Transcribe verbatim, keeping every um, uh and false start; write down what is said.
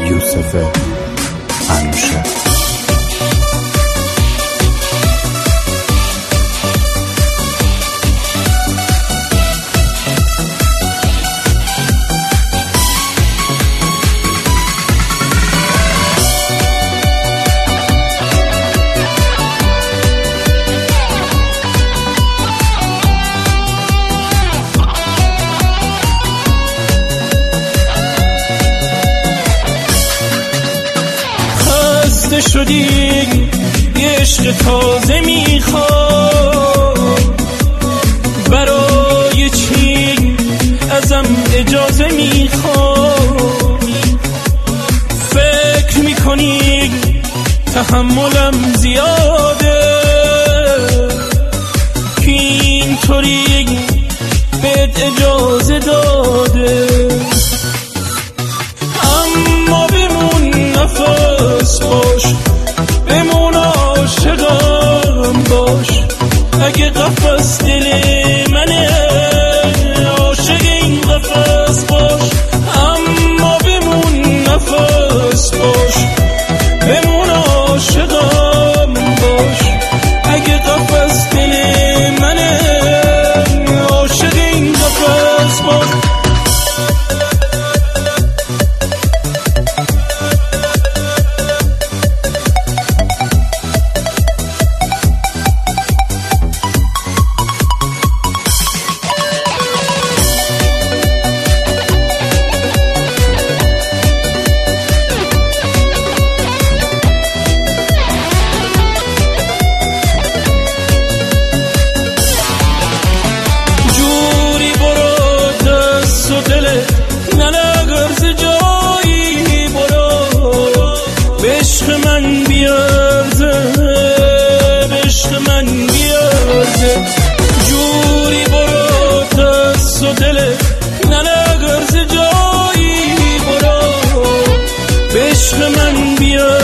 یوسف انوشه. شدی یه عشق تازه میخوام، برای چی ازم اجازه میخوام؟ فکر میکنی تحملم زیاده که اینطوری بهت اجازه داده، اما بمون نفس باش، بمون عاشقم باش، اگه قفس دل منه عاشق این قفس باش، اما بمون نفس باش، بمون عاشقم باش، اگه قفس دل منه عاشق این قفس باش. عشق من بیارزه، عشق من بیارزه، جوری برو دست و دلت ننگرز جایی برو، عشق من بیارزه.